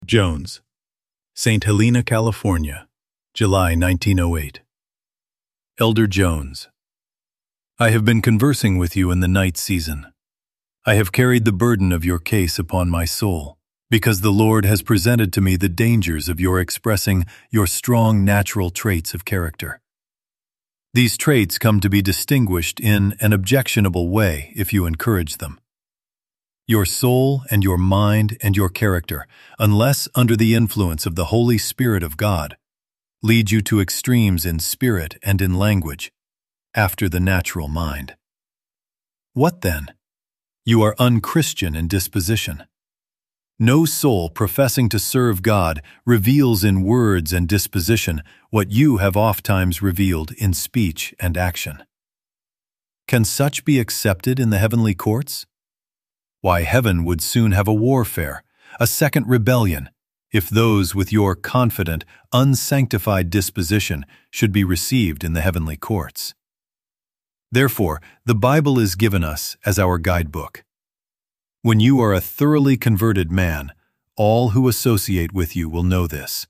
Jones, St. Helena, California, July 1908. Elder Jones, I have been conversing with you in the night season. I have carried the burden of your case upon my soul, because the Lord has presented to me the dangers of your expressing your strong natural traits of character. These traits come to be distinguished in an objectionable way if you encourage them. Your soul and your mind and your character, unless under the influence of the Holy Spirit of God, lead you to extremes in spirit and in language, after the natural mind. What then? You are unchristian in disposition. No soul professing to serve God reveals in words and disposition what you have ofttimes revealed in speech and action. Can such be accepted in the heavenly courts? Why, heaven would soon have a warfare, a second rebellion, if those with your confident, unsanctified disposition should be received in the heavenly courts. Therefore, the Bible is given us as our guidebook. When you are a thoroughly converted man, all who associate with you will know this.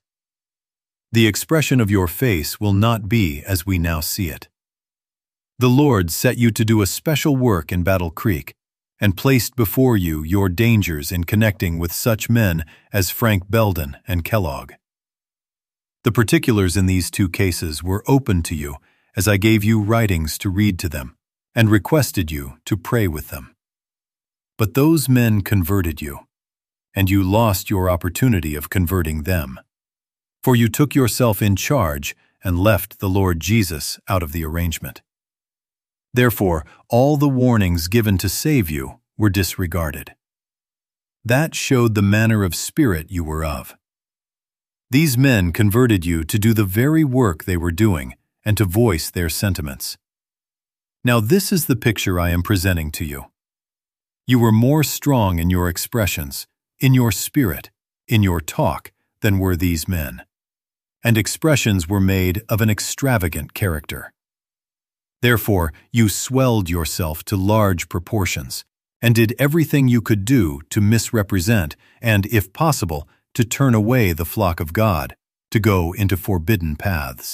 The expression of your face will not be as we now see it. The Lord set you to do a special work in Battle Creek, and placed before you your dangers in connecting with such men as Frank Belden and Kellogg. The particulars in these two cases were open to you as I gave you writings to read to them and requested you to pray with them. But those men converted you, and you lost your opportunity of converting them, for you took yourself in charge and left the Lord Jesus out of the arrangement. Therefore, all the warnings given to save you were disregarded. That showed the manner of spirit you were of. These men converted you to do the very work they were doing and to voice their sentiments. Now this is the picture I am presenting to you. You were more strong in your expressions, in your spirit, in your talk, than were these men, and expressions were made of an extravagant character. Therefore, you swelled yourself to large proportions, and did everything you could do to misrepresent and, if possible, to turn away the flock of God, to go into forbidden paths.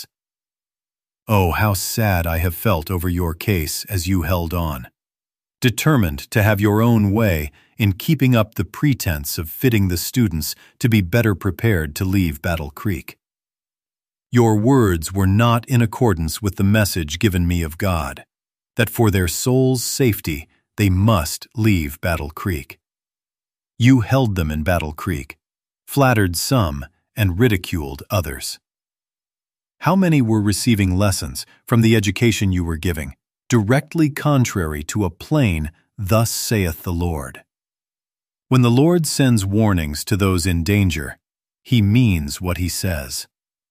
Oh, how sad I have felt over your case as you held on, determined to have your own way in keeping up the pretense of fitting the students to be better prepared to leave Battle Creek. Your words were not in accordance with the message given me of God, that for their soul's safety they must leave Battle Creek. You held them in Battle Creek, flattered some, and ridiculed others. How many were receiving lessons from the education you were giving, directly contrary to a plain, "Thus saith the Lord"? When the Lord sends warnings to those in danger, He means what He says.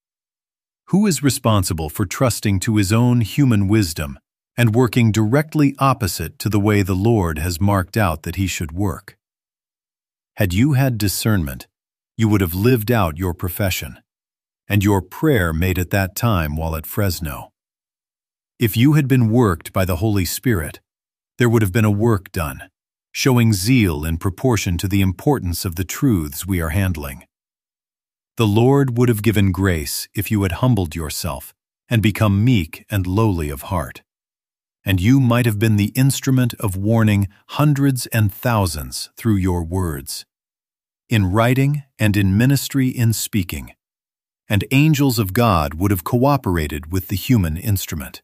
Who is responsible for trusting to his own human wisdom and working directly opposite to the way the Lord has marked out that he should work? Had you had discernment, you would have lived out your profession, and your prayer made at that time while at Fresno. If you had been worked by the Holy Spirit, there would have been a work done, showing zeal in proportion to the importance of the truths we are handling. The Lord would have given grace if you had humbled yourself and become meek and lowly of heart, and you might have been the instrument of warning hundreds and thousands through your words, in writing and in ministry in speaking, and angels of God would have cooperated with the human instrument.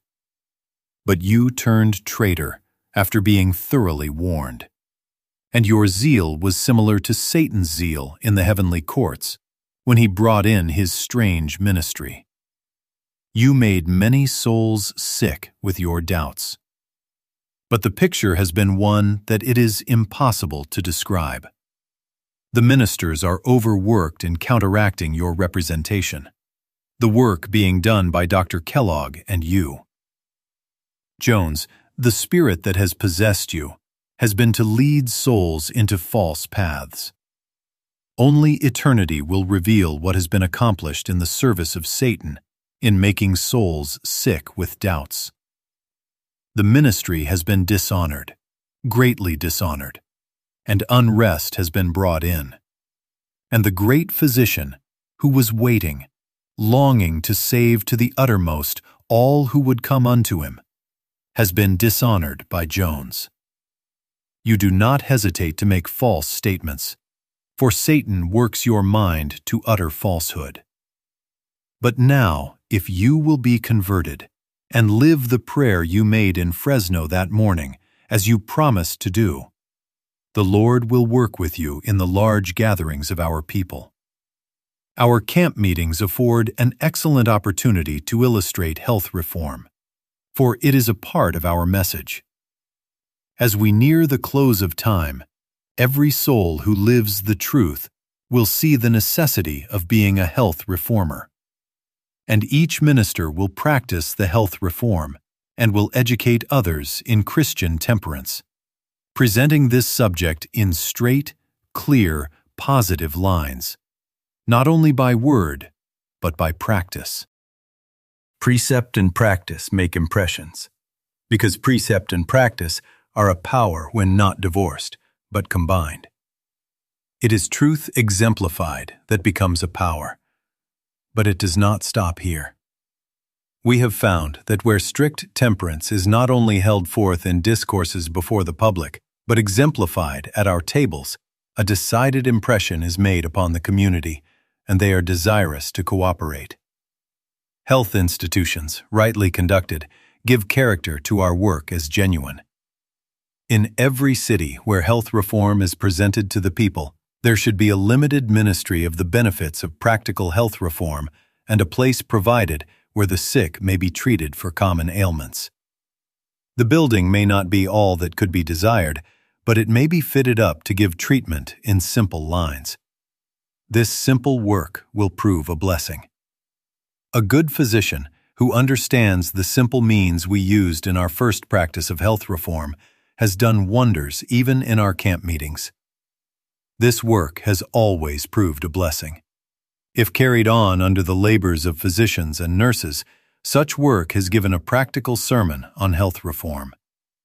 But you turned traitor after being thoroughly warned, and your zeal was similar to Satan's zeal in the heavenly courts, when he brought in his strange ministry. You made many souls sick with your doubts. But the picture has been one that it is impossible to describe. The ministers are overworked in counteracting your representation, the work being done by Dr. Kellogg and you. Jones, the spirit that has possessed you has been to lead souls into false paths. Only eternity will reveal what has been accomplished in the service of Satan in making souls sick with doubts. The ministry has been dishonored, greatly dishonored, and unrest has been brought in. and the great physician, who was waiting, longing to save to the uttermost all who would come unto him, has been dishonored by Jones. You do not hesitate to make false statements, for Satan works your mind to utter falsehood. But now, if you will be converted and live the prayer you made in Fresno that morning, as you promised to do, the Lord will work with you in the large gatherings of our people. Our camp meetings afford an excellent opportunity to illustrate health reform, for it is a part of our message. As we near the close of time, every soul who lives the truth will see the necessity of being a health reformer. And each minister will practice the health reform and will educate others in Christian temperance, presenting this subject in straight, clear, positive lines, not only by word, but by practice. Precept and practice make impressions, because precept and practice are a power when not divorced, but combined. It is truth exemplified that becomes a power, but it does not stop here. We have found that where strict temperance is not only held forth in discourses before the public, but exemplified at our tables, a decided impression is made upon the community, and they are desirous to cooperate. Health institutions, rightly conducted, give character to our work as genuine. In every city where health reform is presented to the people, there should be a limited ministry of the benefits of practical health reform and a place provided where the sick may be treated for common ailments. The building may not be all that could be desired, but it may be fitted up to give treatment in simple lines. This simple work will prove a blessing. A good physician who understands the simple means we used in our first practice of health reform has done wonders even in our camp meetings. This work has always proved a blessing. If carried on under the labors of physicians and nurses, such work has given a practical sermon on health reform.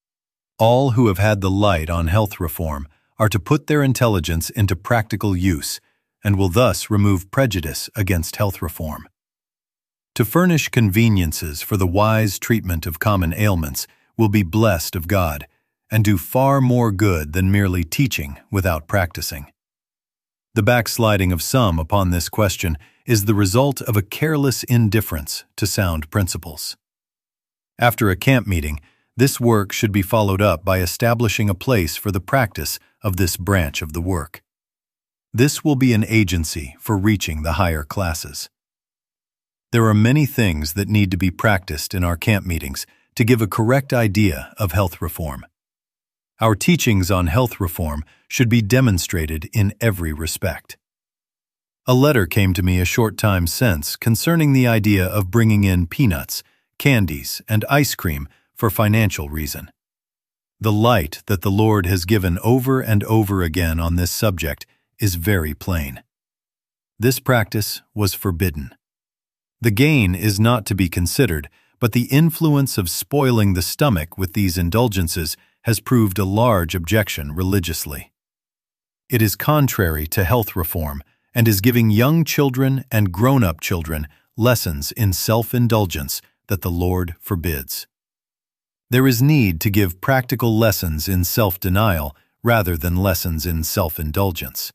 All who have had the light on health reform are to put their intelligence into practical use and will thus remove prejudice against health reform. To furnish conveniences for the wise treatment of common ailments will be blessed of God and do far more good than merely teaching without practicing. The backsliding of some upon this question is the result of a careless indifference to sound principles. After a camp meeting, this work should be followed up by establishing a place for the practice of this branch of the work. This will be an agency for reaching the higher classes. There are many things that need to be practiced in our camp meetings to give a correct idea of health reform. Our teachings on health reform should be demonstrated in every respect. A letter came to me a short time since concerning the idea of bringing in peanuts, candies, and ice cream for financial reason. The light that the Lord has given over and over again on this subject is very plain. This practice was forbidden. The gain is not to be considered, but the influence of spoiling the stomach with these indulgences has proved a large objection religiously. It is contrary to health reform and is giving young children and grown-up children lessons in self-indulgence that the Lord forbids. There is need to give practical lessons in self-denial rather than lessons in self-indulgence.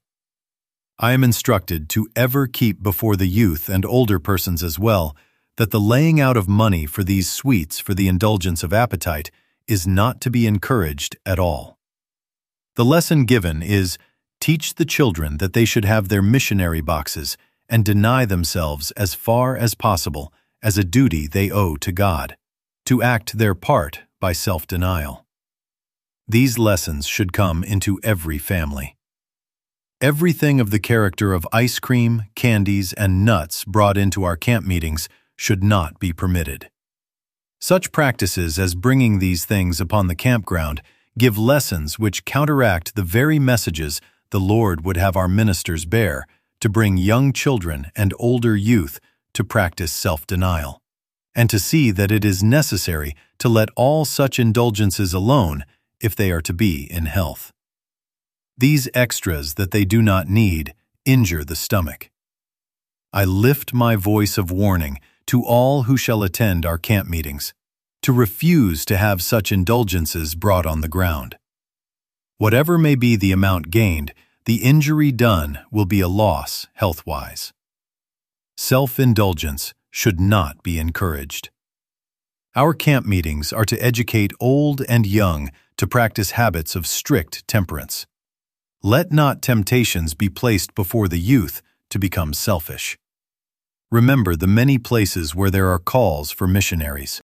I am instructed to ever keep before the youth and older persons as well that the laying out of money for these sweets for the indulgence of appetite is not to be encouraged at all. The lesson given is, teach the children that they should have their missionary boxes and deny themselves as far as possible as a duty they owe to God, to act their part by self-denial. These lessons should come into every family. Everything of the character of ice cream, candies, and nuts brought into our camp meetings should not be permitted. Such practices as bringing these things upon the campground give lessons which counteract the very messages the Lord would have our ministers bear to bring young children and older youth to practice self-denial, and to see that it is necessary to let all such indulgences alone if they are to be in health. These extras that they do not need, injure the stomach. I lift my voice of warning to all who shall attend our camp meetings to refuse to have such indulgences brought on the ground. Whatever may be the amount gained, the injury done will be a loss health-wise. Self-indulgence should not be encouraged. Our camp meetings are to educate old and young to practice habits of strict temperance. Let not temptations be placed before the youth to become selfish. Remember the many places where there are calls for missionaries.